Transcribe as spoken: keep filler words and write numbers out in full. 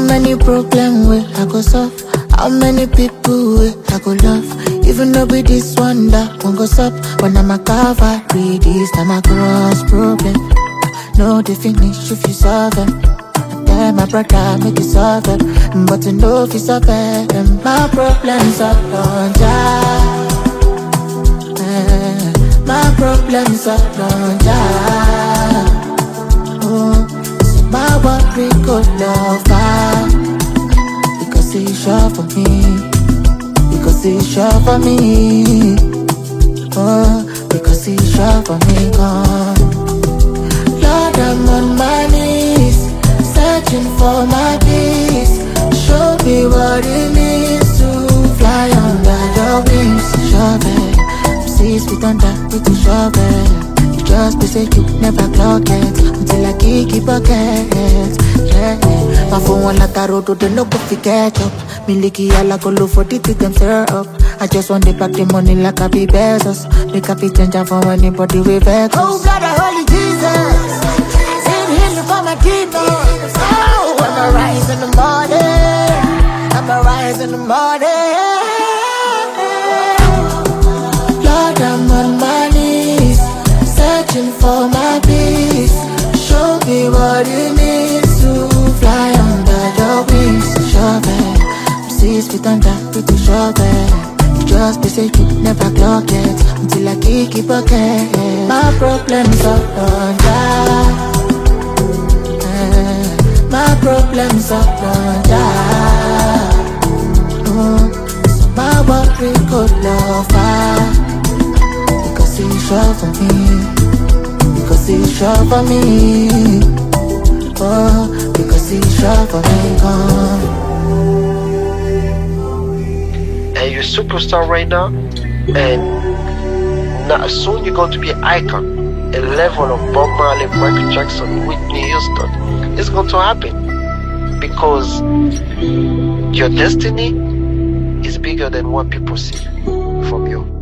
many problems will I go solve? How many people will I go love? Even though be this one that won't go stop. When I'm a cavalry, this time I cross problem. No, they finish if you solve them. Yeah, my brother make you solve them. But you know if you solve them, my problems are on Jah. Eh, my problems are on Jah. Oh, so my worry could love her. Because he's sure for me. Because he's sure for me. Oh, because he's sure for me, God. Lord, I'm on my knees, searching for my peace. Show me what it means to fly under your wings. Shovel, I'm six feet under with the shovel. You just be say you never clock it until I kick it bucket. Yeah, my phone one like a road to the no coffee catch up. Me licky all I go look for the teeth them stir up. I just want to pack the money like a big Bezos. Make a fit change for anybody with vex. Oh God, I holy Jesus. For my demons. Oh, I'ma rise in the morning. I'ma rise in the morning. Lord, I'm on my knees, searching for my peace. Show me what it means to fly under your wings. Shovel, I'm six feet under with the shovel. You just be say you never clock it until I kick it bucket. My problems are on Jah. My problems are on Jah. Oh, so my worry could love her. Because he's sure for me. Because he's sure for me. Oh, because he's sure for me, God. And you're a superstar right now. And now soon you're going to be an icon. A level of Bob Marley, Michael Jackson, Whitney Houston. It's going to happen because your destiny is bigger than what people see from you.